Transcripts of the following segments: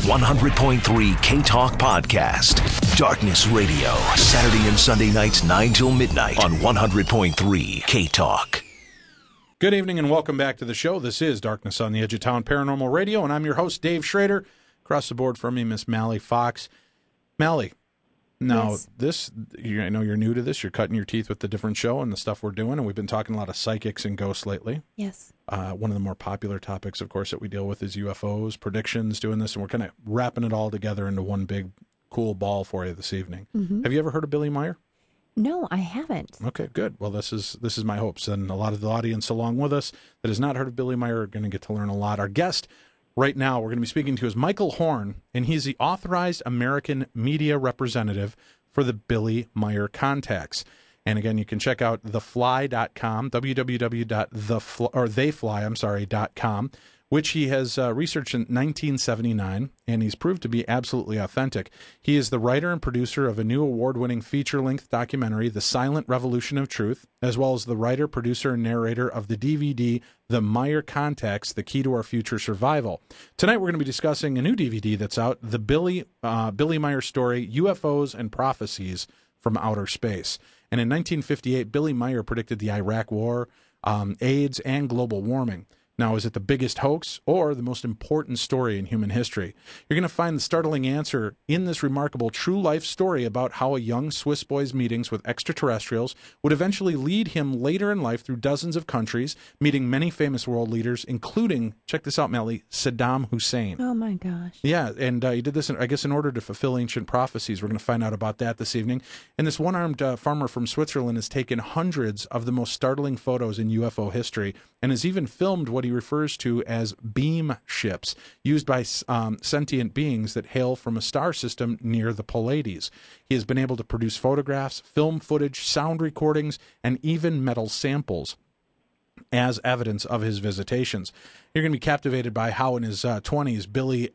100.3 K-Talk Podcast. Darkness Radio. Saturday and Sunday nights 9 till midnight on 100.3 K-Talk. Good evening and welcome back to the show. This is Darkness on the Edge of Town Paranormal Radio, and I'm your host, Dave Schrader. Across the board from me, Miss Mally Fox. Mally, now yes. I know you're new to this. You're cutting your teeth with the different show and the stuff we're doing, and we've been talking a lot of psychics and ghosts lately. Yes. One of the more popular topics, of course, that we deal with is UFOs, predictions, doing this, and we're kind of wrapping it all together into one big, cool ball for you this evening. Mm-hmm. Have you ever heard of Billy Meier? No, I haven't. Okay, good. Well, this is my hopes, and a lot of the audience along with us that has not heard of Billy Meier are going to get to learn a lot. Our guest right now we're going to be speaking to is Michael Horn, and he's the authorized American media representative for the Billy Meier Contacts. And again, you can check out thefly.com, www.theyfly.com, which he has researched in 1979, and he's proved to be absolutely authentic. He is the writer and producer of a new award-winning feature-length documentary, The Silent Revolution of Truth, as well as the writer, producer, and narrator of the DVD, The Meier Contacts, The Key to Our Future Survival. Tonight we're going to be discussing a new DVD that's out, the Billy Meier story, UFOs and Prophecies from Outer Space. And in 1958, Billy Meier predicted the Iraq War, AIDS, and global warming. Now, is it the biggest hoax or the most important story in human history? You're going to find the startling answer in this remarkable true-life story about how a young Swiss boy's meetings with extraterrestrials would eventually lead him later in life through dozens of countries, meeting many famous world leaders, including, check this out, Melly, Saddam Hussein. Oh, my gosh. Yeah, and he did this, I guess, in order to fulfill ancient prophecies. We're going to find out about that this evening. And this one-armed farmer from Switzerland has taken hundreds of the most startling photos in UFO history and has even filmed what he refers to as beam ships used by sentient beings that hail from a star system near the Pleiades. He has been able to produce photographs, film footage, sound recordings, and even metal samples as evidence of his visitations. You're going to be captivated by how in his 20s,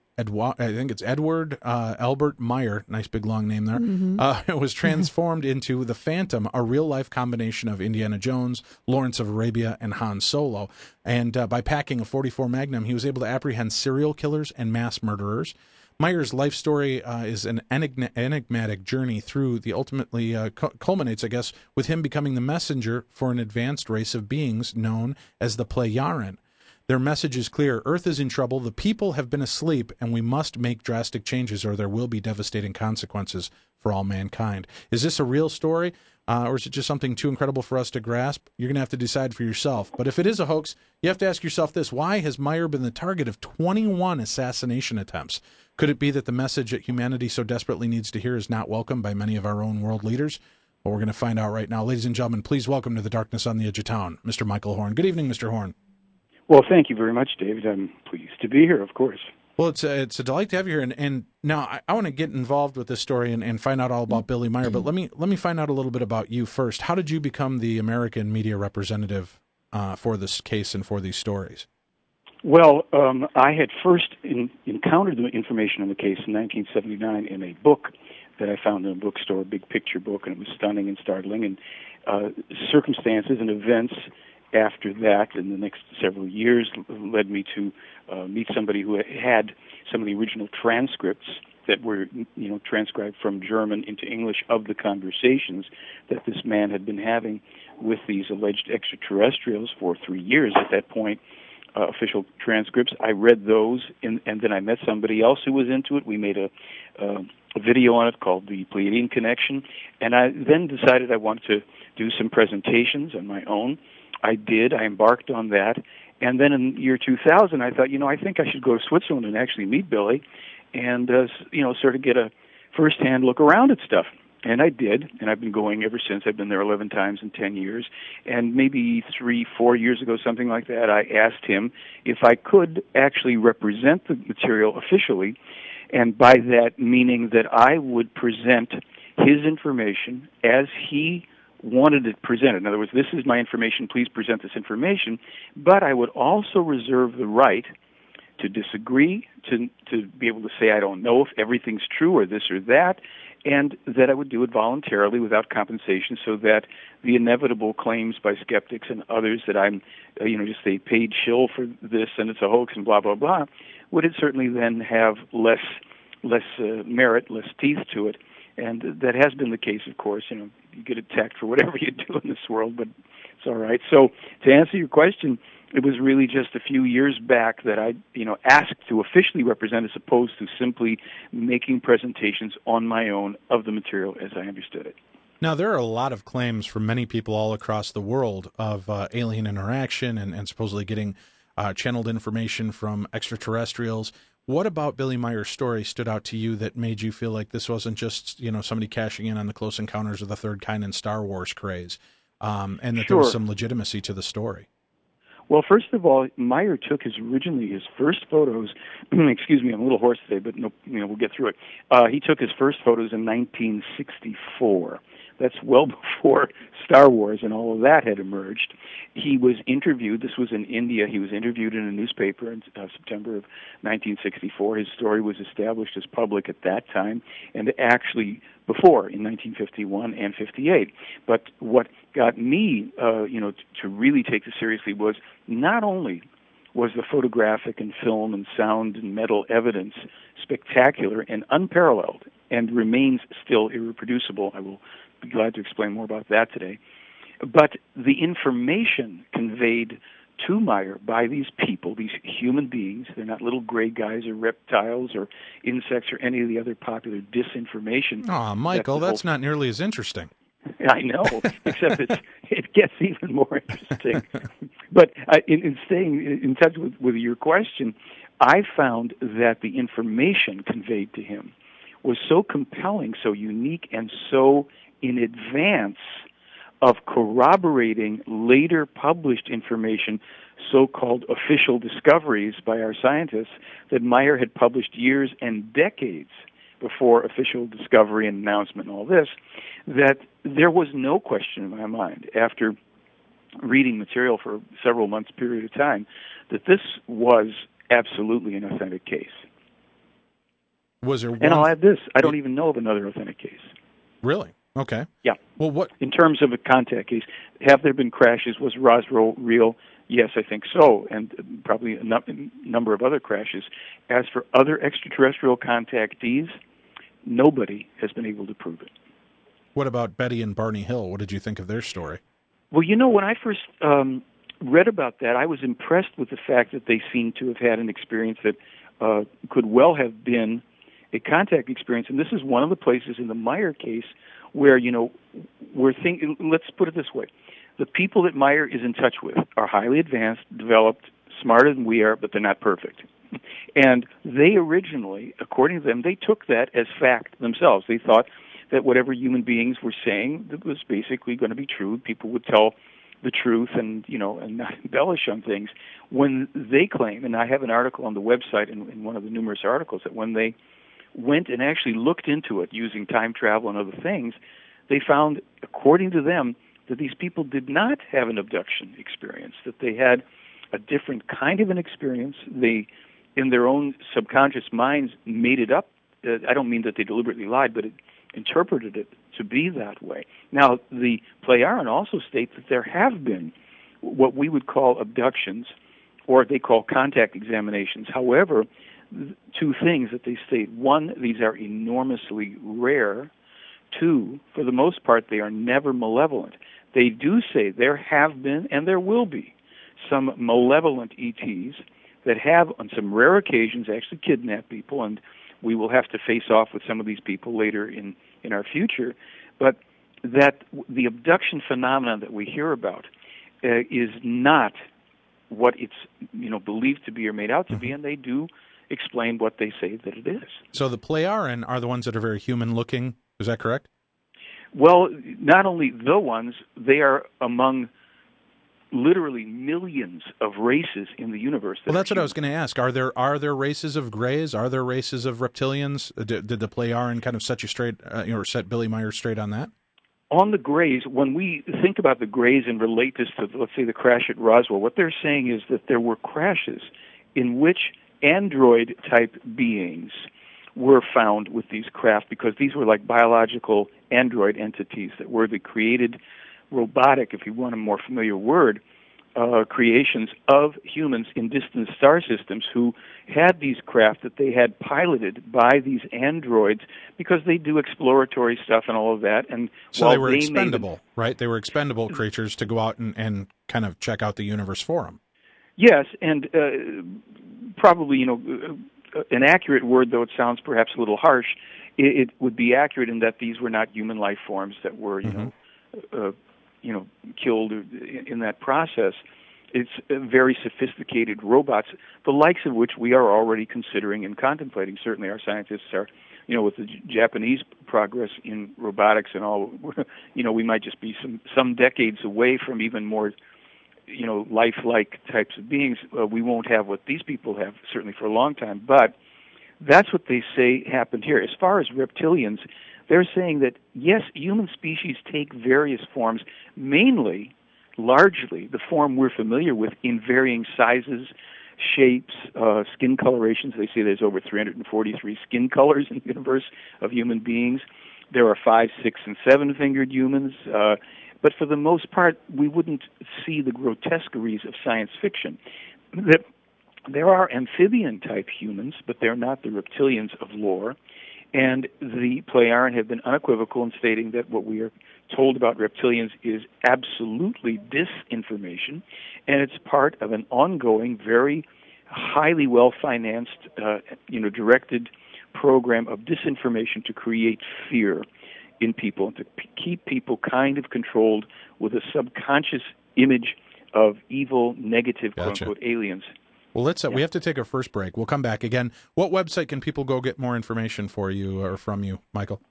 Edward Albert Meier, nice big long name there, was transformed into the Phantom, a real-life combination of Indiana Jones, Lawrence of Arabia, and Han Solo. And by packing a .44 Magnum, he was able to apprehend serial killers and mass murderers. Meier's life story is an enigmatic journey through the ultimately culminates, I guess, with him becoming the messenger for an advanced race of beings known as the Plejaren. Their message is clear. Earth is in trouble. The people have been asleep, and we must make drastic changes or there will be devastating consequences for all mankind. Is this a real story, or is it just something too incredible for us to grasp? You're going to have to decide for yourself. But if it is a hoax, you have to ask yourself this. Why has Meier been the target of 21 assassination attempts? Could it be that the message that humanity so desperately needs to hear is not welcomed by many of our own world leaders? Well, we're going to find out right now. Ladies and gentlemen, please welcome to the Darkness on the Edge of Town, Mr. Michael Horn. Good evening, Mr. Horn. Well, thank you very much, David. I'm pleased to be here, of course. Well, it's a delight to have you here. And now I want to get involved with this story and find out all about Billy Meier. But let me find out a little bit about you first. How did you become the American media representative for this case and for these stories? Well, I had first encountered the information on the case in 1979 in a book that I found in a bookstore, a big picture book, and it was stunning and startling. And circumstances and events after that, in the next several years, led me to meet somebody who had some of the original transcripts that were, transcribed from German into English of the conversations that this man had been having with these alleged extraterrestrials for 3 years at that point. Official transcripts. I read those, and then I met somebody else who was into it. We made a video on it called The Pleiadian Connection, and I then decided I wanted to do some presentations on my own. I did. I embarked on that, and then in the year 2000, I thought, I think I should go to Switzerland and actually meet Billy, and sort of get a first-hand look around at stuff. And I did, and I've been going ever since. I've been there 11 times in 10 years. And maybe 3-4 years ago, something like that, I asked him if I could actually represent the material officially, and by that meaning that I would present his information as he wanted it presented. In other words, this is my information, please present this information, but I would also reserve the right to disagree, to be able to say I don't know if everything's true or this or that, and that I would do it voluntarily without compensation so that the inevitable claims by skeptics and others that I'm, just a paid shill for this and it's a hoax and blah, blah, blah, would it certainly then have less merit, less teeth to it? And that has been the case, of course. You get attacked for whatever you do in this world, but it's all right. So to answer your question, it was really just a few years back that I, asked to officially represent, as opposed to simply making presentations on my own of the material as I understood it. Now, there are a lot of claims from many people all across the world of alien interaction and supposedly getting channeled information from extraterrestrials. What about Billy Meier's story stood out to you that made you feel like this wasn't just, somebody cashing in on the Close Encounters of the Third Kind and Star Wars craze, and that there was some legitimacy to the story? Well, first of all, Meier took his first photos. Excuse me, I'm a little hoarse today, but we'll get through it. He took his first photos in 1964. That's well before Star Wars and all of that had emerged. He was interviewed. This was in India. He was interviewed in a newspaper in September of 1964. His story was established as public at that time, and actually before in 1951 and 58. But what got me, to really take this seriously was not only was the photographic and film and sound and metal evidence spectacular and unparalleled and remains still irreproducible. I will be glad to explain more about that today. But the information conveyed to Meier by these people, these human beings, they're not little gray guys or reptiles or insects or any of the other popular disinformation. Oh, Michael, that's not nearly as interesting. I know, except it gets even more interesting. But in staying in touch with your question, I found that the information conveyed to him was so compelling, so unique, and so in advance of corroborating later published information, so-called official discoveries by our scientists, that Meier had published years and decades before official discovery and announcement and all this, that there was no question in my mind, after reading material for several months period of time, that this was absolutely an authentic case. Was there one? And I'll add this, I don't even know of another authentic case. Really? Okay. Yeah. Well, what in terms of a contact case, have there been crashes? Was Roswell real? Yes, I think so, and probably a number of other crashes. As for other extraterrestrial contactees, nobody has been able to prove it. What about Betty and Barney Hill? What did you think of their story? Well, when I first read about that, I was impressed with the fact that they seemed to have had an experience that could well have been a contact experience. And this is one of the places in the Meier case where, we're thinking, let's put it this way. The people that Meier is in touch with are highly advanced, developed, smarter than we are, but they're not perfect. And they originally, according to them, they took that as fact themselves. They thought that whatever human beings were saying that was basically going to be true. People would tell the truth and not embellish on things. When they claim, and I have an article on the website in one of the numerous articles, that when they went and actually looked into it using time travel and other things, they found, according to them, that these people did not have an abduction experience, that they had a different kind of an experience. They, in their own subconscious minds, made it up. I don't mean that they deliberately lied, but interpreted it to be that way. Now, the Plejaren also states that there have been what we would call abductions, or they call contact examinations. However, two things that they state. One, these are enormously rare. Two, for the most part, they are never malevolent. They do say there have been and there will be some malevolent ETs that have, on some rare occasions, actually kidnapped people, and we will have to face off with some of these people later in our future. But that the abduction phenomenon that we hear about is not what it's believed to be or made out to be, and they do explain what they say that it is. So the Plejaren are the ones that are very human-looking. Is that correct? Well, not only the ones, they are among literally millions of races in the universe. Well, that's what I was going to ask. Are there races of grays? Are there races of reptilians? Did the Plejaren kind of set you straight, or set Billy Meier straight on that? On the grays, when we think about the grays and relate this to, let's say, the crash at Roswell, what they're saying is that there were crashes in which android-type beings were found with these craft, because these were like biological android entities that were the created robotic, if you want a more familiar word, creations of humans in distant star systems who had these craft that they had piloted by these androids because they do exploratory stuff and all of that. And so they were expendable, right? They were expendable creatures to go out and kind of check out the universe for them. Yes, and probably, an accurate word, though it sounds perhaps a little harsh, it would be accurate in that these were not human life forms that were, killed in that process. It's very sophisticated robots, the likes of which we are already considering and contemplating. Certainly our scientists are, with the Japanese progress in robotics and all, we might just be some decades away from even more, lifelike types of beings. We won't have what these people have, certainly for a long time, but that's what they say happened here. As far as reptilians, they're saying that, yes, human species take various forms, largely the form we're familiar with in varying sizes, shapes, skin colorations. They say there's over 343 skin colors in the universe of human beings. There are 5, 6, and 7-fingered humans. But for the most part, we wouldn't see the grotesqueries of science fiction. There are amphibian-type humans, but they're not the reptilians of lore. And the Plejaren have been unequivocal in stating that what we are told about reptilians is absolutely disinformation, and it's part of an ongoing, very highly well-financed, directed program of disinformation to create fear in people and to keep people kind of controlled with a subconscious image of evil, negative, Gotcha. quote-unquote, aliens. Well, we have to take a first break. We'll come back again. What website can people go get more information for you or from you, Michael?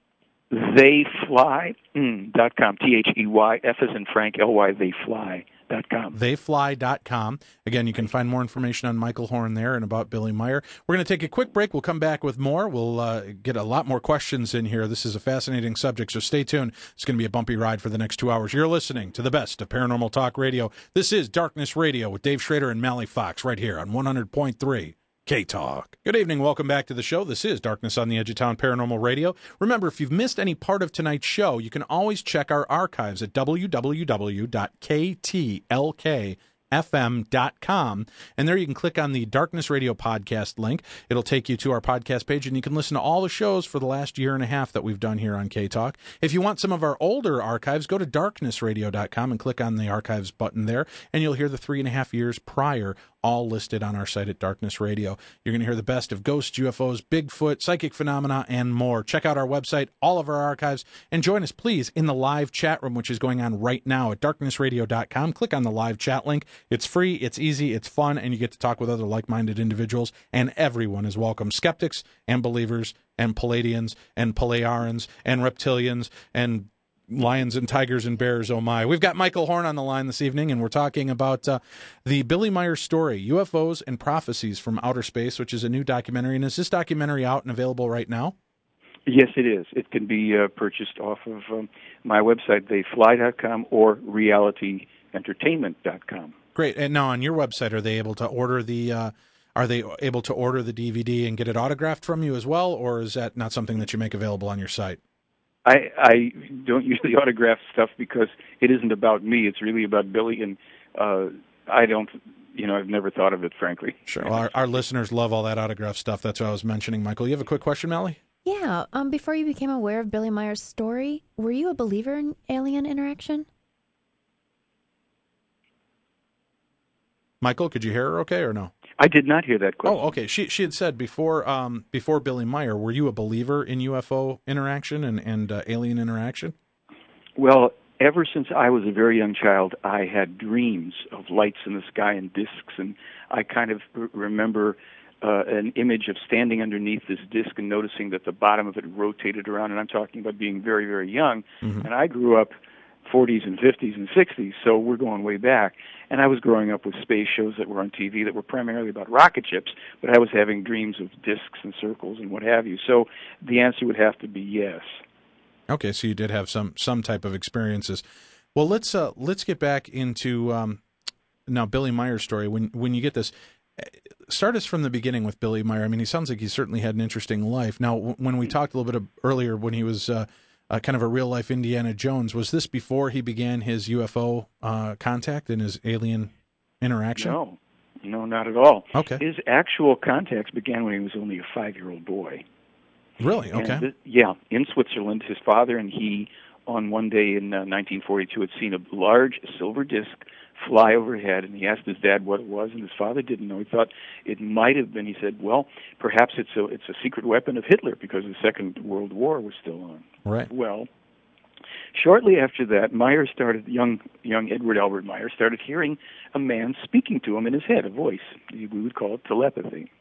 Theyfly.com. THEY, F as in Frank, LY, theyfly.com. Theyfly.com. Again, you can find more information on Michael Horn there and about Billy Meier. We're going to take a quick break. We'll come back with more. We'll get a lot more questions in here. This is a fascinating subject, so stay tuned. It's going to be a bumpy ride for the next 2 hours. You're listening to the best of Paranormal Talk Radio. This is Darkness Radio with Dave Schrader and Mally Fox right here on 100.3 K-Talk. Good evening. Welcome back to the show. This is Darkness on the Edge of Town Paranormal Radio. Remember, if you've missed any part of tonight's show, you can always check our archives at www.ktlkfm.com, and there you can click on the Darkness Radio podcast link. It'll take you to our podcast page, and you can listen to all the shows for the last year and a half that we've done here on K-Talk. If you want some of our older archives, go to darknessradio.com and click on the archives button there, and you'll hear the 3.5 years prior all listed on our site at Darkness Radio. You're going to hear the best of ghosts, UFOs, Bigfoot, psychic phenomena, and more. Check out our website, all of our archives, and join us, please, in the live chat room, which is going on right now at darknessradio.com. Click on the live chat link. It's free, it's easy, it's fun, and you get to talk with other like-minded individuals, and everyone is welcome. Skeptics and believers and Palladians and Plejarians and reptilians and lions and tigers and bears, oh my. We've got Michael Horn on the line this evening, and we're talking about the Billy Meier story, UFOs and Prophecies from Outer Space, which is a new documentary. And is this documentary out and available right now? Yes, it is. It can be purchased off of my website, theyfly.com, or realityentertainment.com. Great. And now on your website, are they able to order the DVD and get it autographed from you as well, or is that not something that you make available on your site? I don't usually autograph stuff because it isn't about me. It's really about Billy, and I don't, I've never thought of it, frankly. Sure. Well, our listeners love all that autograph stuff. That's what I was mentioning. Michael, you have a quick question, Mally? Yeah. Before you became aware of Billy Meier's story, were you a believer in alien interaction? Michael, could you hear her okay or no? I did not hear that question. Oh, okay. She had said before Billy Meier, were you a believer in UFO interaction and alien interaction? Well, ever since I was a very young child, I had dreams of lights in the sky and discs, and I kind of remember an image of standing underneath this disc and noticing that the bottom of it rotated around, and I'm talking about being very, very young. Mm-hmm. And I grew up 40s and 50s and 60s, so we're going way back. And I was growing up with space shows that were on TV that were primarily about rocket ships, but I was having dreams of discs and circles and what have you. So the answer would have to be yes. Okay, so you did have some type of experiences. Well, let's get back into now Billy Meier's story. When you get this, start us from the beginning with Billy Meier. I mean, he sounds like he certainly had an interesting life. Now, when we talked a little bit earlier, when he was kind of a real-life Indiana Jones, was this before he began his UFO contact and his alien interaction? No, not at all. Okay. His actual contacts began when he was only a 5-year-old boy. Really? Okay. And, in Switzerland, his father and he, on one day in 1942, had seen a large silver disc fly overhead, and he asked his dad what it was, and his father didn't know. He thought it might have been. He said, "Well, perhaps it's a secret weapon of Hitler because the Second World War was still on." Right. Well, shortly after that, young Edward Albert Meyer started hearing a man speaking to him in his head, a voice. We would call it telepathy.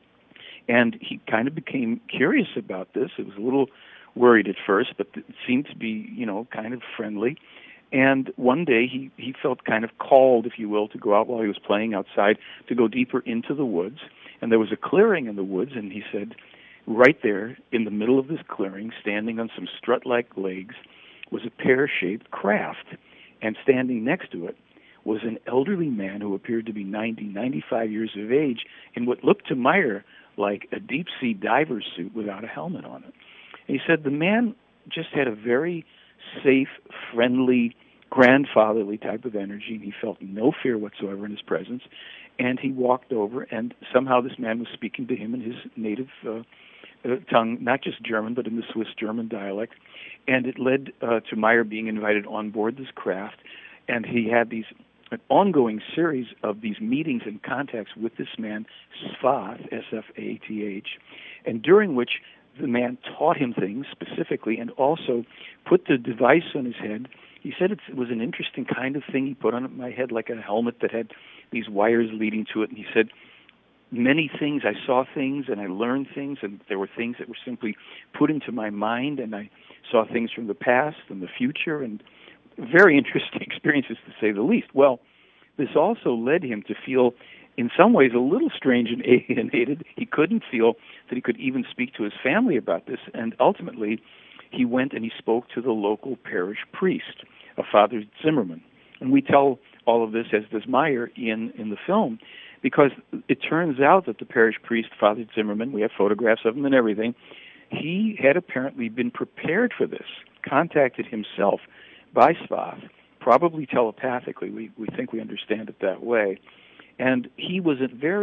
And he kind of became curious about this. It was a little worried at first, but it seemed to be, kind of friendly. And one day he felt kind of called, if you will, to go out while he was playing outside, to go deeper into the woods. And there was a clearing in the woods, and he said, right there in the middle of this clearing, standing on some strut-like legs, was a pear-shaped craft. And standing next to it was an elderly man who appeared to be 95 years of age in what looked to Meyer like a deep-sea diver's suit without a helmet on it. And he said the man just had a very safe, friendly, grandfatherly type of energy, and he felt no fear whatsoever in his presence. And he walked over, and somehow this man was speaking to him in his native tongue, not just German, but in the Swiss German dialect. And it led to Meyer being invited on board this craft, and he had an ongoing series of these meetings and contacts with this man, Sfath, S-F-A-T-H, and during which the man taught him things specifically and also put the device on his head. He said it was an interesting kind of thing he put on my head, like a helmet that had these wires leading to it. And he said, many things, I saw things and I learned things, and there were things that were simply put into my mind, and I saw things from the past and the future, and very interesting experiences, to say the least. Well, this also led him to feel, in some ways, a little strange and alienated. He couldn't feel that he could even speak to his family about this, and ultimately he went and he spoke to the local parish priest, a Father Zimmerman. And we tell all of this, as does Meyer, in the film, because it turns out that the parish priest, Father Zimmerman, we have photographs of him and everything, he had apparently been prepared for this, contacted himself by Sfath, probably telepathically. We think we understand it that way. And he was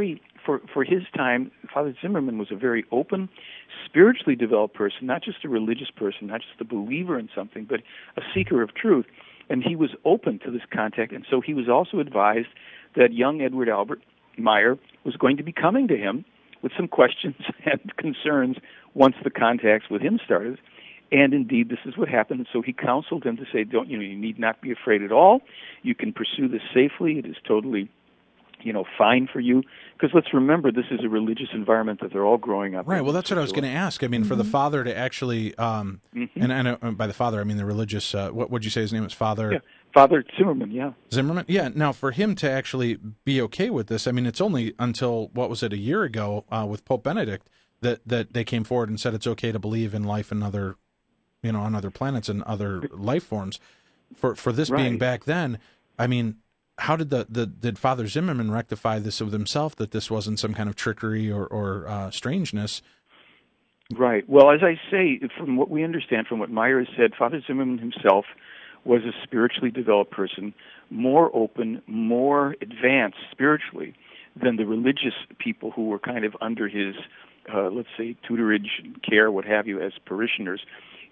for his time, Father Zimmerman was a very open, spiritually developed person, not just a religious person, not just a believer in something, but a seeker of truth. And he was open to this contact, and so he was also advised that young Edward Albert Meyer was going to be coming to him with some questions and concerns once the contacts with him started. And indeed, this is what happened. And so he counseled him to say, you need not be afraid at all. You can pursue this safely. It is totally, fine for you. Because let's remember, this is a religious environment that they're all growing up in. Right. Well, that's what I was going to ask. I mean, for the father to actually, and by the father, I mean the religious, what would you say his name is? Father? Yeah. Father Zimmerman, yeah. Zimmerman? Yeah. Now, for him to actually be okay with this, I mean, it's only until, a year ago with Pope Benedict that they came forward and said it's okay to believe in life and other, on other planets and other life forms. For this being back then, I mean, how did did Father Zimmerman rectify this with himself, that this wasn't some kind of trickery or strangeness? Right. Well, as I say, from what we understand, from what Meyer has said, Father Zimmerman himself was a spiritually developed person, more open, more advanced spiritually than the religious people who were kind of under his, let's say, tutorage, care, what have you, as parishioners.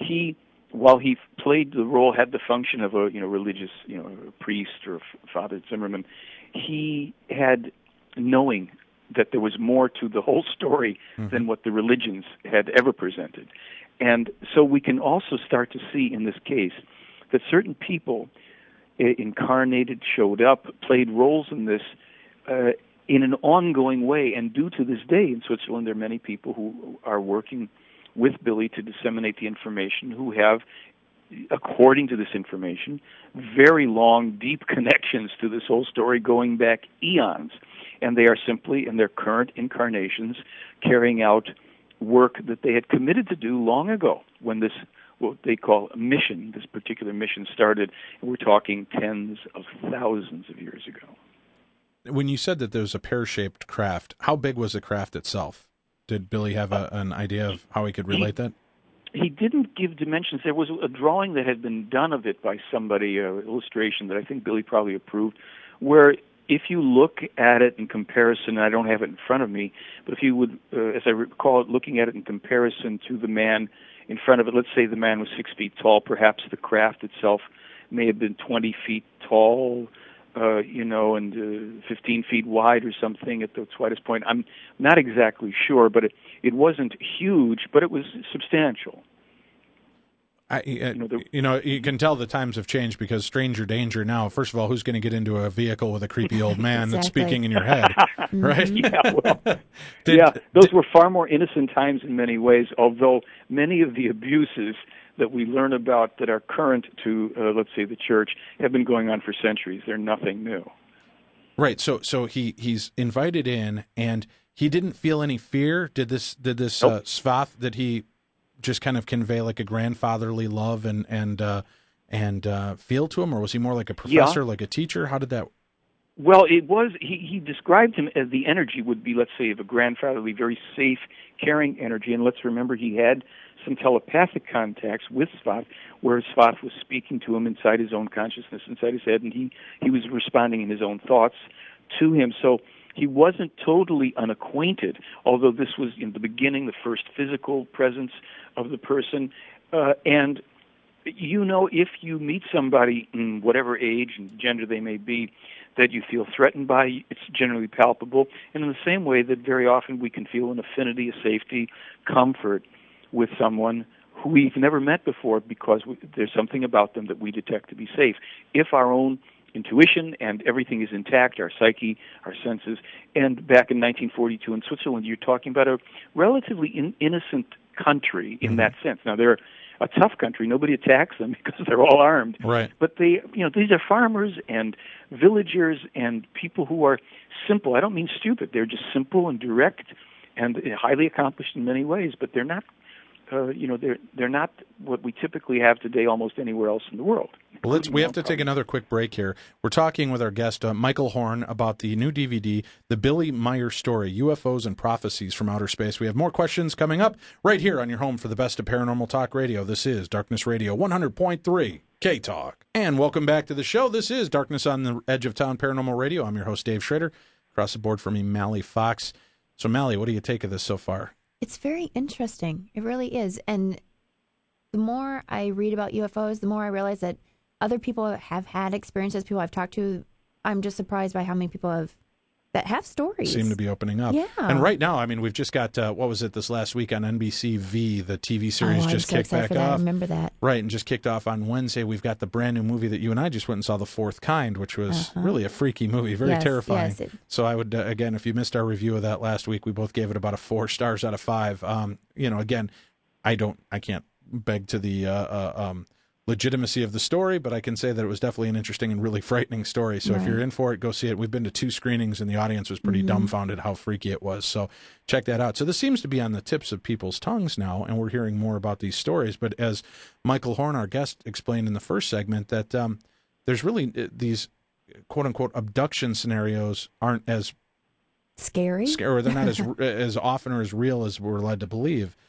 While he played the role, had the function of a religious, a priest or Father Zimmerman, he had knowing that there was more to the whole story than what the religions had ever presented. And so we can also start to see in this case that certain people incarnated, showed up, played roles in this in an ongoing way. And due to this day in Switzerland, there are many people who are working with Billy to disseminate the information, who have, according to this information, very long, deep connections to this whole story going back eons. And they are simply, in their current incarnations, carrying out work that they had committed to do long ago when this, what they call a mission, this particular mission started. And we're talking tens of thousands of years ago. When you said that there was a pear-shaped craft, how big was the craft itself? Did Billy have an idea of how he could relate that? He didn't give dimensions. There was a drawing that had been done of it by somebody, illustration that I think Billy probably approved, where if you look at it in comparison, I don't have it in front of me, but if you would, as I recall it, looking at it in comparison to the man in front of it, let's say the man was 6 feet tall, perhaps the craft itself may have been 20 feet tall, and 15 feet wide or something at its widest point. I'm not exactly sure, but it wasn't huge, but it was substantial. You can tell the times have changed because stranger danger now. First of all, who's going to get into a vehicle with a creepy old man that's speaking in your head, right? Those were far more innocent times in many ways, although many of the abuses that we learn about that are current to, let's say, the church have been going on for centuries. They're nothing new. Right. So he's invited in, and he didn't feel any fear. Did this Svath, did he just kind of convey like a grandfatherly love and feel to him, or was he more like a professor, like a teacher? How did that? Well, it was. He described him as the energy would be, let's say, of a grandfatherly, very safe, caring energy. And let's remember, he had some telepathic contacts with Svath, where Svath was speaking to him inside his own consciousness, inside his head, and he was responding in his own thoughts to him. So he wasn't totally unacquainted, although this was in the beginning, the first physical presence of the person. And, if you meet somebody in whatever age and gender they may be that you feel threatened by, it's generally palpable. And in the same way that very often we can feel an affinity, a safety, comfort with someone who we've never met before because there's something about them that we detect to be safe. If our own intuition and everything is intact, our psyche, our senses. And back in 1942 in Switzerland, you're talking about a relatively innocent country in that sense. Now, they're a tough country. Nobody attacks them because they're all armed. Right. But these are farmers and villagers and people who are simple. I don't mean stupid. They're just simple and direct and highly accomplished in many ways, but they're not they're not what we typically have today almost anywhere else in the world. Well, we have to take another quick break here. We're talking with our guest, Michael Horn, about the new DVD, The Billy Meier Story, UFOs and Prophecies from Outer Space. We have more questions coming up right here on your home for the best of paranormal talk radio. This is Darkness Radio 100.3 K-Talk. And welcome back to the show. This is Darkness on the Edge of Town Paranormal Radio. I'm your host, Dave Schrader. Across the board from me, Mally Fox. So, Mally, what do you take of this so far? It's very interesting. It really is. And the more I read about UFOs, the more I realize that other people have had experiences, people I've talked to. I'm just surprised by how many people that have stories. Seem to be opening up. Yeah. And right now, I mean, we've just got, what was it this last week on NBC V, the TV series just kicked back off. I remember that. Right, and just kicked off on Wednesday. We've got the brand new movie that you and I just went and saw, The Fourth Kind, which was really a freaky movie, very terrifying. Yes, so I would, again, if you missed our review of that last week, we both gave it about a 4 stars out of 5. Again, I can't beg to the legitimacy of the story, but I can say that it was definitely an interesting and really frightening story. So if you're in for it, go see it. We've been to 2 screenings, and the audience was pretty dumbfounded how freaky it was. So check that out. So this seems to be on the tips of people's tongues now, and we're hearing more about these stories. But as Michael Horn, our guest, explained in the first segment, that there's really these quote-unquote abduction scenarios aren't as scary, or they're not as often or as real as we're led to believe.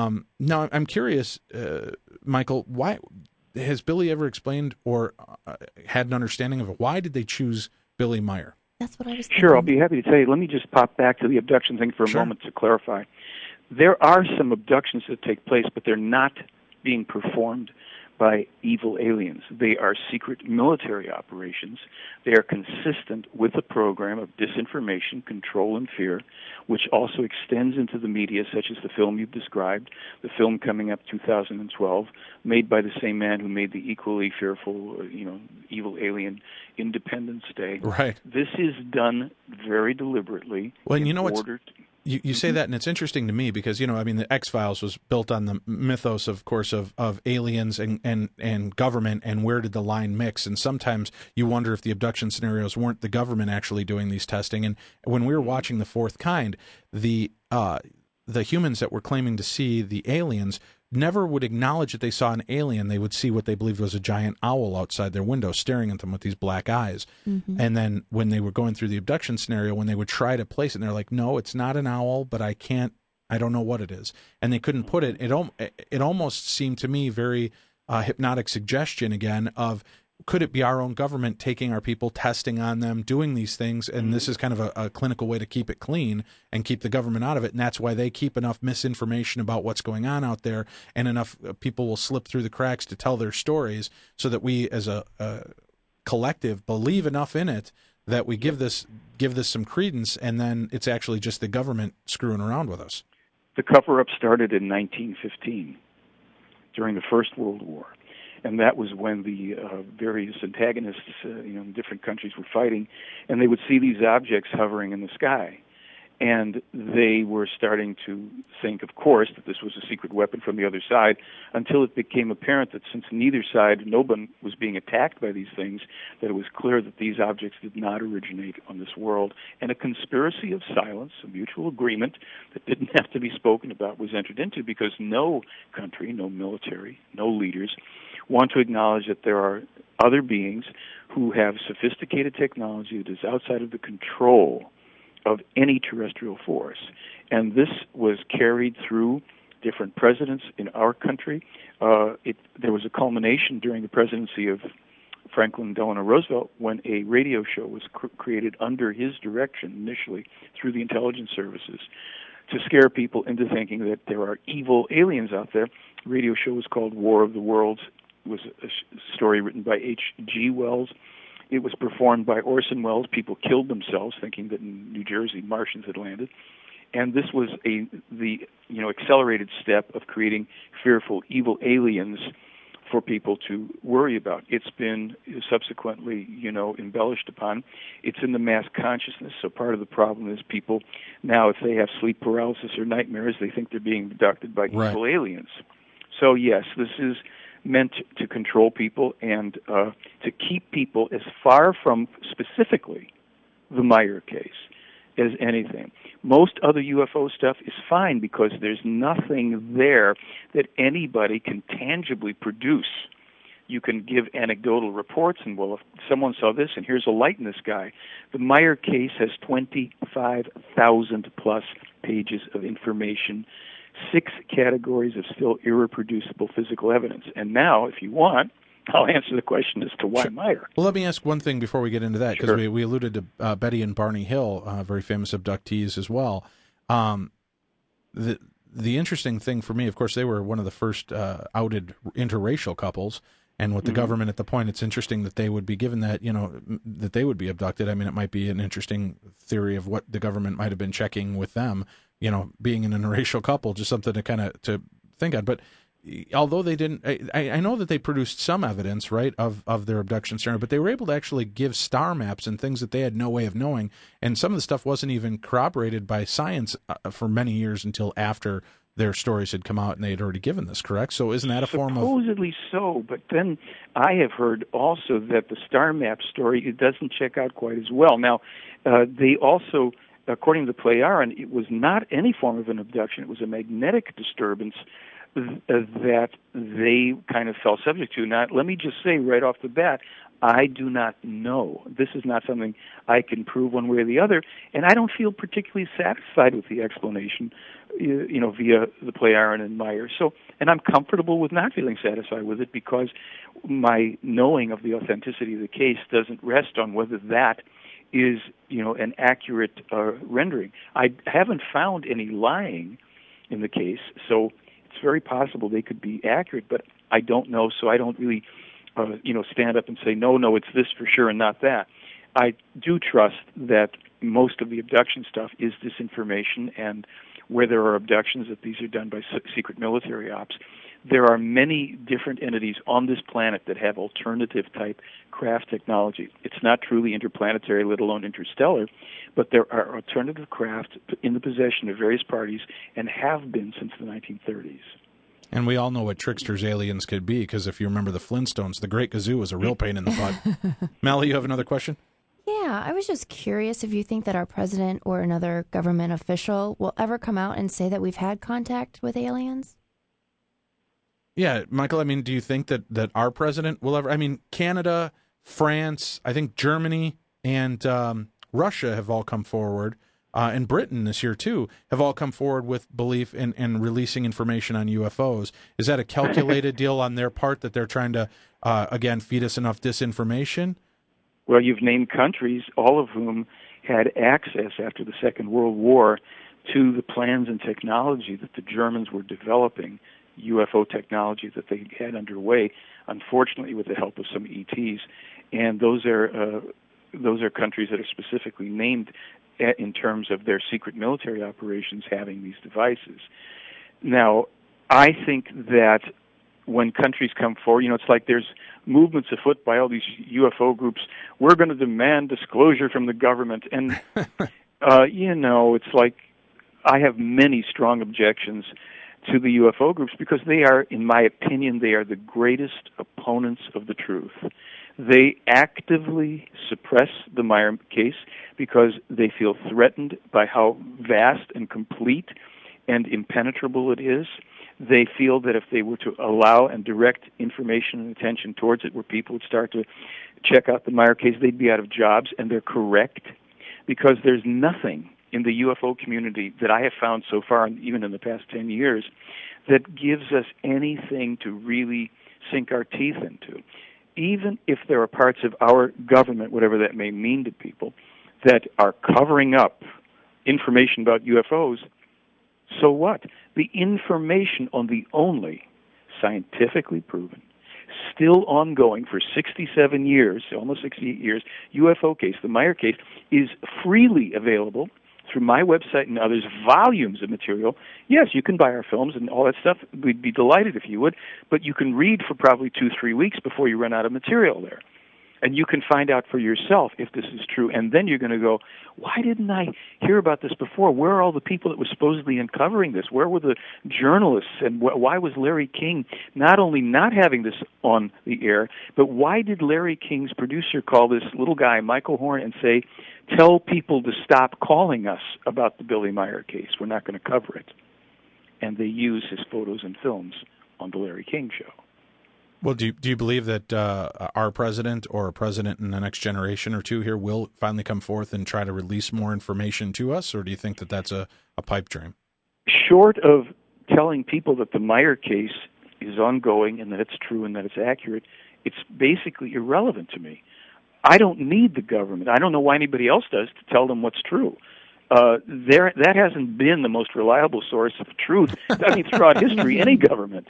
Now, I'm curious, Michael, why has Billy ever explained or had an understanding of why did they choose Billy Meier? That's what I was thinking. Sure, I'll be happy to tell you. Let me just pop back to the abduction thing for a moment to clarify. There are some abductions that take place, but they're not being performed by evil aliens. They are secret military operations. They are consistent with a program of disinformation, control, and fear, which also extends into the media, such as the film you've described, the film coming up 2012, made by the same man who made the equally fearful, evil alien Independence Day. Right. This is done very deliberately. Well, and you know what's... You say that, and it's interesting to me because, the X-Files was built on the mythos, of course, of aliens and government, and where did the line mix? And sometimes you wonder if the abduction scenarios weren't the government actually doing these testing. And when we were watching The Fourth Kind, the humans that were claiming to see the aliens never would acknowledge that they saw an alien. They would see what they believed was a giant owl outside their window staring at them with these black eyes. Mm-hmm. And then when they were going through the abduction scenario, when they would try to place it, and they're like, no, it's not an owl, but I don't know what it is. And they couldn't put it. It almost seemed to me very hypnotic suggestion again of could it be our own government taking our people, testing on them, doing these things, and this is kind of a clinical way to keep it clean and keep the government out of it, and that's why they keep enough misinformation about what's going on out there, and enough people will slip through the cracks to tell their stories, so that we as a collective believe enough in it that we give this some credence, and then it's actually just the government screwing around with us. The cover-up started in 1915 during the First World War. And that was when the various antagonists, in different countries were fighting, and they would see these objects hovering in the sky. And they were starting to think, of course, that this was a secret weapon from the other side, until it became apparent that since neither side, no one was being attacked by these things, that it was clear that these objects did not originate on this world. And a conspiracy of silence, a mutual agreement that didn't have to be spoken about, was entered into, because no country, no military, no leaders want to acknowledge that there are other beings who have sophisticated technology that is outside of the control of any terrestrial force. And this was carried through different presidents in our country. There was a culmination during the presidency of Franklin Delano Roosevelt when a radio show was created under his direction initially through the intelligence services to scare people into thinking that there are evil aliens out there. The radio show was called War of the Worlds. It was a story written by H.G. Wells. It was performed by Orson Welles. People killed themselves thinking that in New Jersey Martians had landed. And this was the accelerated step of creating fearful, evil aliens for people to worry about. It's been subsequently, embellished upon. It's in the mass consciousness, so part of the problem is people now, if they have sleep paralysis or nightmares, they think they're being abducted by evil aliens. So yes, this is meant to control people and to keep people as far from specifically the Meyer case as anything. Most other UFO stuff is fine because there's nothing there that anybody can tangibly produce. You can give anecdotal reports and, well, if someone saw this and here's a light in the sky. The Meyer case has 25,000 plus pages of information, 6 categories of still irreproducible physical evidence. And now, if you want, I'll answer the question as to why Meyer. Well, let me ask one thing before we get into that, because we alluded to Betty and Barney Hill, very famous abductees as well. The interesting thing for me, of course, they were one of the first outed interracial couples. And with the government at the point, it's interesting that they would be given that, that they would be abducted. I mean, it might be an interesting theory of what the government might have been checking with them, being an interracial couple, just something to kind of to think on. But although they didn't, I know that they produced some evidence, right, of their abduction scenario, but they were able to actually give star maps and things that they had no way of knowing. And some of the stuff wasn't even corroborated by science for many years until after their stories had come out and they had already given this, correct? So isn't that a form of... Supposedly so, but then I have heard also that the star map story, it doesn't check out quite as well. Now, they also, according to Playaran, it was not any form of an abduction. It was a magnetic disturbance that they kind of fell subject to. Now, let me just say right off the bat, I do not know. This is not something I can prove one way or the other, and I don't feel particularly satisfied with the explanation, via the Playaran and Meyer. So, and I'm comfortable with not feeling satisfied with it because my knowing of the authenticity of the case doesn't rest on whether that is, an accurate rendering. I haven't found any lying in the case, so it's very possible they could be accurate, but I don't know, so I don't really, stand up and say, no, it's this for sure and not that. I do trust that most of the abduction stuff is disinformation, and where there are abductions, that these are done by secret military ops. There are many different entities on this planet that have alternative-type craft technology. It's not truly interplanetary, let alone interstellar, but there are alternative craft in the possession of various parties and have been since the 1930s. And we all know what tricksters aliens could be, because if you remember the Flintstones, the Great Gazoo was a real pain in the butt. Melly, you have another question? Yeah, I was just curious if you think that our president or another government official will ever come out and say that we've had contact with aliens? Yeah, Michael, I mean, do you think that our president will ever... I mean, Canada, France, I think Germany, and Russia have all come forward. and Britain this year too, have all come forward with belief in releasing information on UFOs. Is that a calculated deal on their part that they're trying to, again, feed us enough disinformation? Well, you've named countries, all of whom had access after the Second World War to the plans and technology that the Germans were developing, UFO technology that they had underway, unfortunately with the help of some ETs. And those are countries that are specifically named in terms of their secret military operations having these devices. Now, I think that when countries come forward, it's like there's movements afoot by all these UFO groups. We're going to demand disclosure from the government. And, it's like I have many strong objections to the UFO groups because they are, in my opinion, they are the greatest opponents of the truth. They actively suppress the Meyer case because they feel threatened by how vast and complete and impenetrable it is. They feel that if they were to allow and direct information and attention towards it, where people would start to check out the Meyer case, they'd be out of jobs, and they're correct, because there's nothing in the UFO community that I have found so far, even in the past 10 years, that gives us anything to really sink our teeth into. Even if there are parts of our government, whatever that may mean to people, that are covering up information about UFOs, so what? The information on the only scientifically proven, still ongoing for 67 years, almost 68 years, UFO case, the Meyer case, is freely available through my website and others, volumes of material. Yes, you can buy our films and all that stuff. We'd be delighted if you would, but you can read for probably 2-3 weeks before you run out of material there. And you can find out for yourself if this is true. And then you're going to go, why didn't I hear about this before? Where are all the people that were supposedly uncovering this? Where were the journalists? And why was Larry King not only not having this on the air, but why did Larry King's producer call this little guy, Michael Horn, and say, tell people to stop calling us about the Billy Meyer case. We're not going to cover it. And they use his photos and films on the Larry King show. Well, do you believe that our president or a president in the next generation or two here will finally come forth and try to release more information to us, or do you think that that's a pipe dream? Short of telling people that the Meyer case is ongoing and that it's true and that it's accurate, it's basically irrelevant to me. I don't need the government. I don't know why anybody else does to tell them what's true. That hasn't been the most reliable source of truth. I mean, throughout history, any government.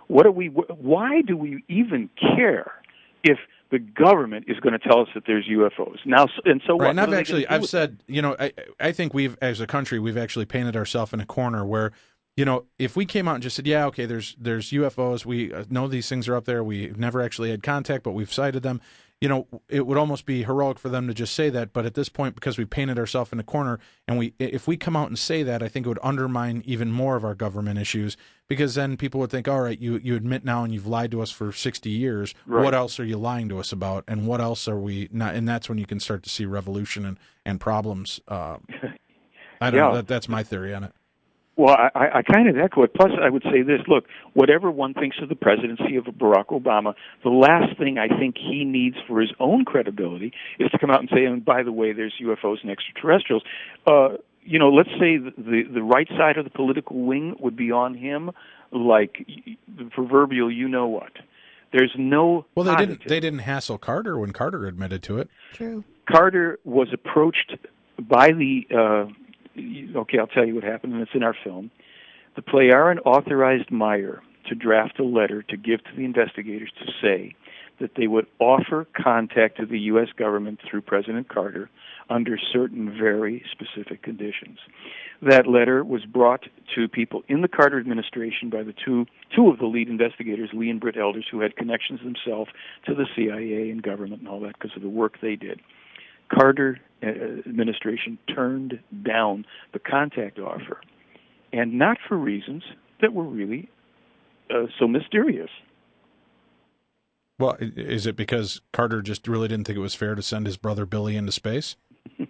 Why do we even care if the government is going to tell us that there's UFOs now? And so, right, and I've said, I think as a country, we've actually painted ourselves in a corner where, if we came out and just said, yeah, okay, there's UFOs, we know these things are up there, we've never actually had contact, but we've sighted them. It would almost be heroic for them to just say that. But at this point, because we painted ourselves in a corner, and if we come out and say that, I think it would undermine even more of our government issues, because then people would think, all right, you admit now and you've lied to us for 60 years. Right. What else are you lying to us about? And what else are we not? And that's when you can start to see revolution and problems. I don't know. That's my theory on it. Well, I kind of echo it. Plus, I would say this. Look, whatever one thinks of the presidency of Barack Obama, the last thing I think he needs for his own credibility is to come out and say, and by the way, there's UFOs and extraterrestrials. Let's say the right side of the political wing would be on him like the proverbial you-know-what. There's no... Well, they didn't hassle Carter when Carter admitted to it. True. Carter was approached by the... Okay, I'll tell you what happened, and it's in our film. The Plejaren authorized Meyer to draft a letter to give to the investigators to say that they would offer contact to the U.S. government through President Carter under certain very specific conditions. That letter was brought to people in the Carter administration by the two of the lead investigators, Lee and Britt Elders, who had connections themselves to the CIA and government and all that because of the work they did. Carter administration turned down the contact offer, and not for reasons that were really so mysterious. Well, is it because Carter just really didn't think it was fair to send his brother Billy into space?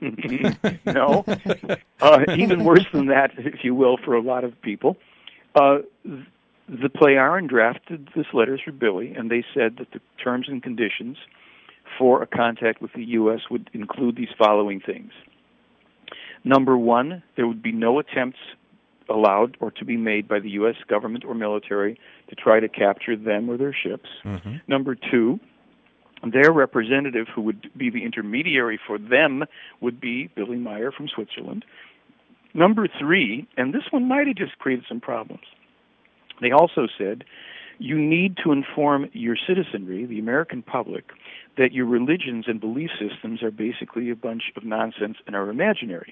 No. Even worse than that, if you will, for a lot of people. The Plejaren drafted this letter through Billy, and they said that the terms and conditions for a contact with the U.S. would include these following things. Number one, there would be no attempts allowed or to be made by the U.S. government or military to try to capture them or their ships. Mm-hmm. Number two, their representative, who would be the intermediary for them, would be Billy Meier from Switzerland. Number three, and this one might have just created some problems, they also said, you need to inform your citizenry, the American public, that your religions and belief systems are basically a bunch of nonsense and are imaginary.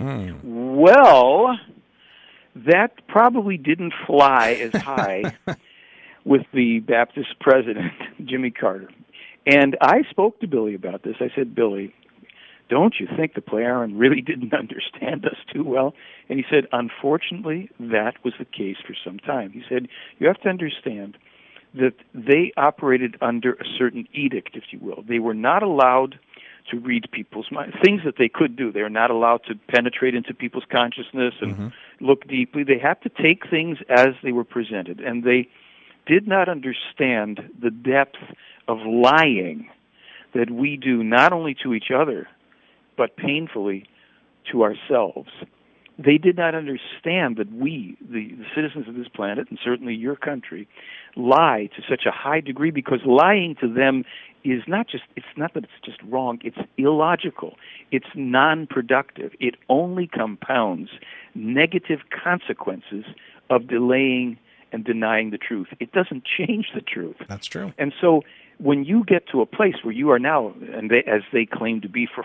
Well, that probably didn't fly as high with the Baptist president, Jimmy Carter. And I spoke to Billy about this. I said, Billy, don't you think the Plejaren really didn't understand us too well? And he said, unfortunately, that was the case for some time. He said, you have to understand that they operated under a certain edict, if you will. They were not allowed to read people's minds, things that they could do. They were not allowed to penetrate into people's consciousness and look deeply. They had to take things as they were presented, and they did not understand the depth of lying that we do not only to each other, but painfully to ourselves. They did not understand that we, the citizens of this planet, and certainly your country, lie to such a high degree, because lying to them is not that it's just wrong, it's illogical, it's non-productive. It only compounds negative consequences of delaying and denying the truth. It doesn't change the truth. That's true. And so when you get to a place where you are now, and as they claim to be for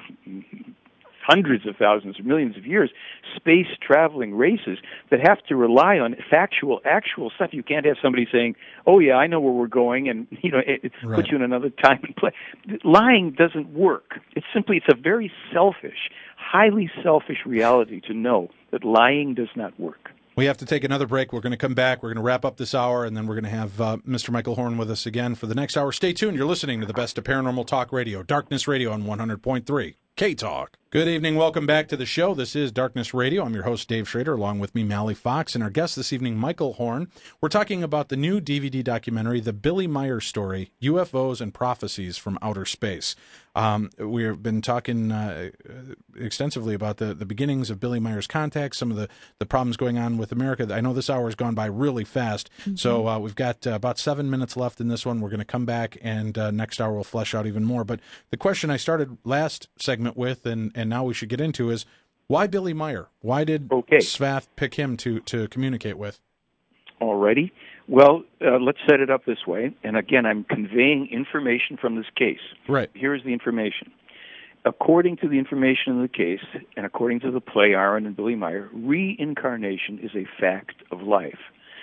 hundreds of thousands or millions of years, space-traveling races that have to rely on factual, actual stuff. You can't have somebody saying, oh, yeah, I know where we're going, and it Right. puts you in another time and place. Lying doesn't work. It's a very selfish, highly selfish reality to know that lying does not work. We have to take another break. We're going to come back. We're going to wrap up this hour, and then we're going to have Mr. Michael Horn with us again for the next hour. Stay tuned. You're listening to the best of Paranormal Talk Radio, Darkness Radio on 100.3 K-Talk. Good evening. Welcome back to the show. This is Darkness Radio. I'm your host, Dave Schrader, along with me, Mally Fox, and our guest this evening, Michael Horn. We're talking about the new DVD documentary, The Billy Meier Story, UFOs and Prophecies from Outer Space. We've been talking extensively about the beginnings of Billy Meier's contacts, some of the problems going on with America. I know this hour has gone by really fast, so we've got about 7 minutes left in this one. We're going to come back, and next hour we'll flesh out even more. But the question I started last segment with, and now we should get into, is why Billy Meier? Why did SVAF pick him to communicate with? Alrighty. Well, let's set it up this way. And again, I'm conveying information from this case. Right. Here's the information. According to the information in the case, and according to the Plejaren and Billy Meier, reincarnation is a fact of life.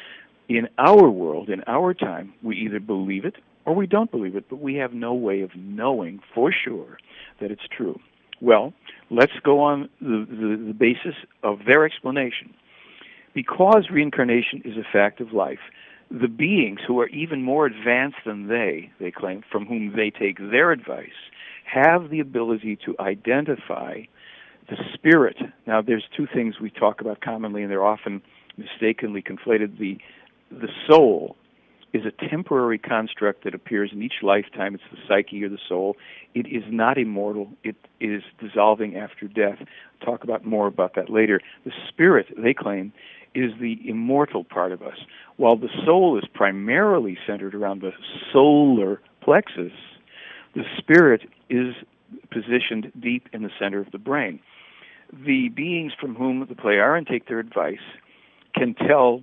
In our world, in our time, we either believe it or we don't believe it, but we have no way of knowing for sure that it's true. Well, let's go on the basis of their explanation. Because reincarnation is a fact of life, the beings who are even more advanced than they claim, from whom they take their advice, have the ability to identify the spirit. Now, there's two things we talk about commonly, and they're often mistakenly conflated. The soul is a temporary construct that appears in each lifetime. It's the psyche or the soul. It is not immortal. It is dissolving after death. I'll talk about more about that later. The spirit, they claim, is the immortal part of us. While the soul is primarily centered around the solar plexus, the spirit is positioned deep in the center of the brain. The beings from whom the Plejaren take their advice can tell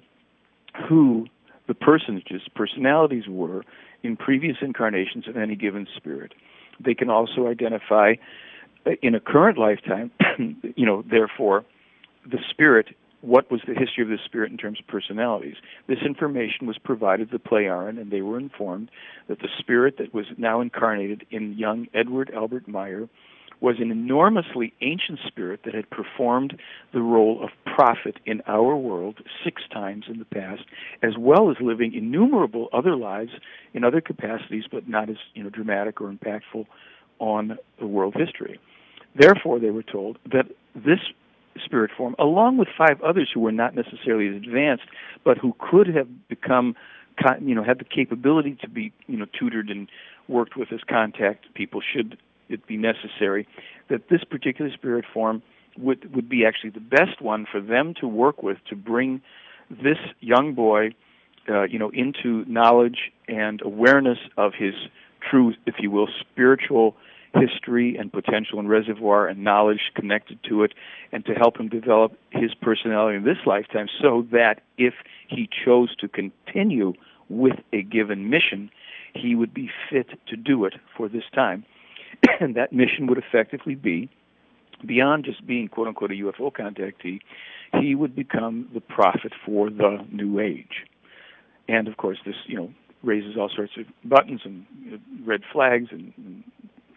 who the personalities were in previous incarnations of any given spirit. They can also identify in a current lifetime, therefore, the spirit, what was the history of the spirit in terms of personalities. This information was provided to the Plejaren, and they were informed that the spirit that was now incarnated in young Edward Albert Meier was an enormously ancient spirit that had performed the role of prophet in our world 6 times in the past, as well as living innumerable other lives in other capacities, but not as dramatic or impactful on the world history. Therefore, they were told that this spirit form, along with 5 others who were not necessarily as advanced, but who could have become, had the capability to be, tutored and worked with as contact people should it be necessary, that this particular spirit form would be actually the best one for them to work with to bring this young boy, into knowledge and awareness of his true, if you will, spiritual history and potential and reservoir and knowledge connected to it, and to help him develop his personality in this lifetime so that if he chose to continue with a given mission, he would be fit to do it for this time. And that mission would effectively be, beyond just being, quote-unquote, a UFO contactee, he would become the prophet for the New Age. And, of course, this, raises all sorts of buttons and red flags and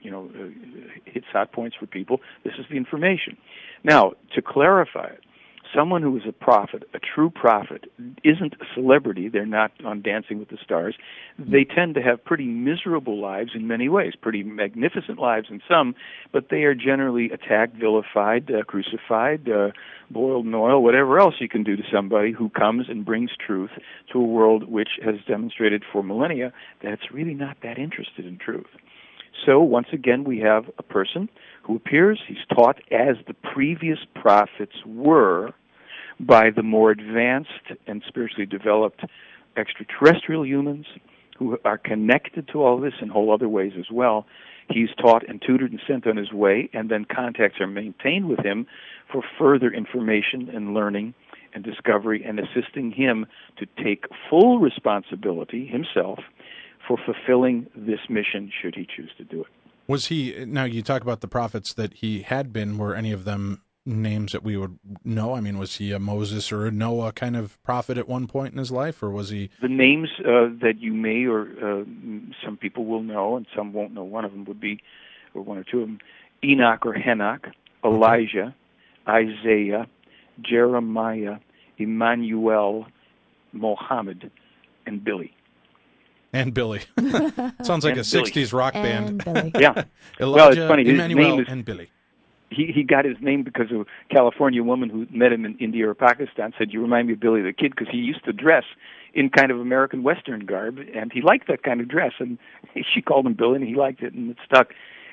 hits hot points for people. This is the information. Now, to clarify it, someone who is a prophet, a true prophet, isn't a celebrity. They're not on Dancing with the Stars. They tend to have pretty miserable lives in many ways, pretty magnificent lives in some, but they are generally attacked, vilified, crucified, boiled in oil, whatever else you can do to somebody who comes and brings truth to a world which has demonstrated for millennia that it's really not that interested in truth. So, once again, we have a person who appears, he's taught as the previous prophets were by the more advanced and spiritually developed extraterrestrial humans who are connected to all this in whole other ways as well. He's taught and tutored and sent on his way, and then contacts are maintained with him for further information and learning and discovery, and assisting him to take full responsibility himself for fulfilling this mission should he choose to do it. Was he, now you talk about the prophets that he had been, were any of them names that we would know? I mean, was he a Moses or a Noah kind of prophet at one point in his life, or was he? The names that you may or some people will know and some won't know, one of them would be, or one or two of them, Enoch or Henoch, Elijah, Isaiah, Jeremiah, Emmanuel, Mohammed, and Billy. And Billy. Sounds like a 60s rock band. Billy. Yeah. Elijah, well, it's funny. His Emmanuel, name is, and Billy. He got his name because of a California woman who met him in India or Pakistan said, "You remind me of Billy the Kid," because he used to dress in kind of American Western garb, and he liked that kind of dress. And she called him Billy, and he liked it, and it stuck.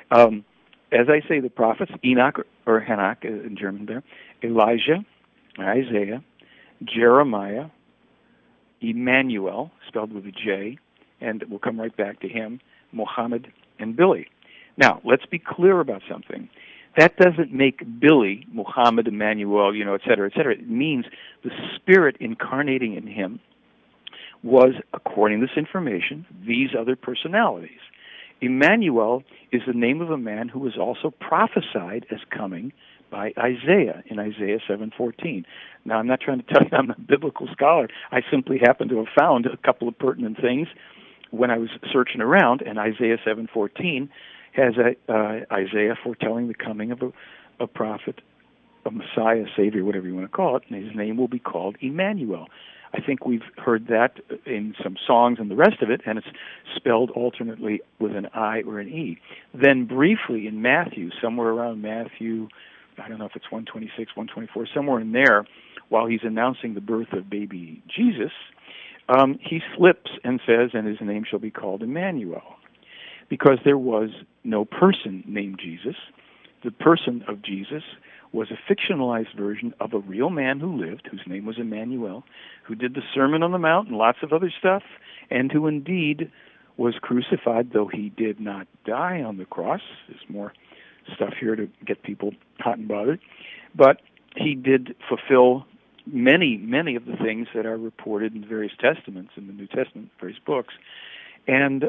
As I say, the prophets, Enoch or Henoch in German there, Elijah, Isaiah, Jeremiah, Emmanuel, spelled with a J, and we'll come right back to him, Mohammed, and Billy. Now, let's be clear about something. That doesn't make Billy, Muhammad, Emmanuel, et cetera, et cetera. It means the spirit incarnating in him was, according to this information, these other personalities. Emmanuel is the name of a man who was also prophesied as coming by Isaiah in Isaiah 7:14. Now, I'm not trying to tell you I'm a biblical scholar. I simply happen to have found a couple of pertinent things when I was searching around, and Isaiah 7:14 has Isaiah foretelling the coming of a prophet, a Messiah, Savior, whatever you want to call it, and his name will be called Emmanuel. I think we've heard that in some songs and the rest of it, and it's spelled alternately with an I or an E. Then briefly in Matthew, somewhere around Matthew, I don't know if it's 126, 124, somewhere in there, while he's announcing the birth of baby Jesus, he slips and says, "And his name shall be called Emmanuel," because there was no person named Jesus. The person of Jesus was a fictionalized version of a real man who lived, whose name was Emmanuel, who did the Sermon on the Mount and lots of other stuff, and who indeed was crucified, though he did not die on the cross. There's more stuff here to get people hot and bothered. But he did fulfill many, many of the things that are reported in the various testaments, in the New Testament, various books. And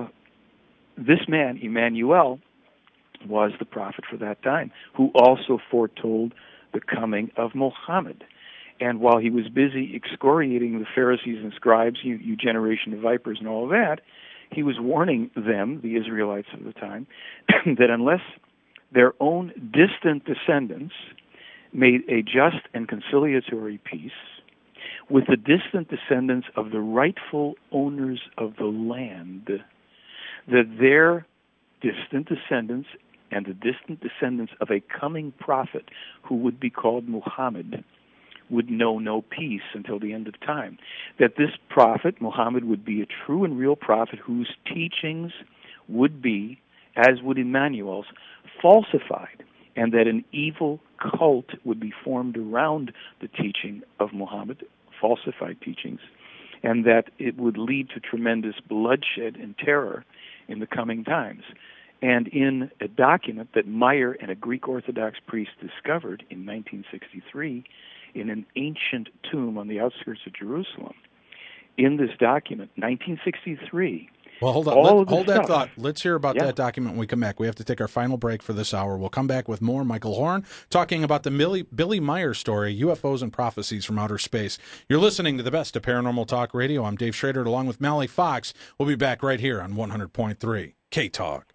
this man, Emmanuel, was the prophet for that time, who also foretold the coming of Muhammad. And while he was busy excoriating the Pharisees and scribes, you generation of vipers and all of that, he was warning them, the Israelites of the time, that unless their own distant descendants made a just and conciliatory peace with the distant descendants of the rightful owners of the land, that their distant descendants and the distant descendants of a coming prophet who would be called Muhammad would know no peace until the end of time. That this prophet, Muhammad, would be a true and real prophet whose teachings would be, as would Emmanuel's, falsified, and that an evil cult would be formed around the teaching of Muhammad, falsified teachings, and that it would lead to tremendous bloodshed and terror in the coming times. And in a document that Meyer and a Greek Orthodox priest discovered in 1963 in an ancient tomb on the outskirts of Jerusalem, in this document, 1963... Well, hold on. Hold that thought. Let's hear about that document when we come back. We have to take our final break for this hour. We'll come back with more Michael Horn talking about the Billy Meyer story, UFOs and Prophecies from Outer Space. You're listening to the best of Paranormal Talk Radio. I'm Dave Schrader along with Mally Fox. We'll be back right here on 100.3 K-Talk.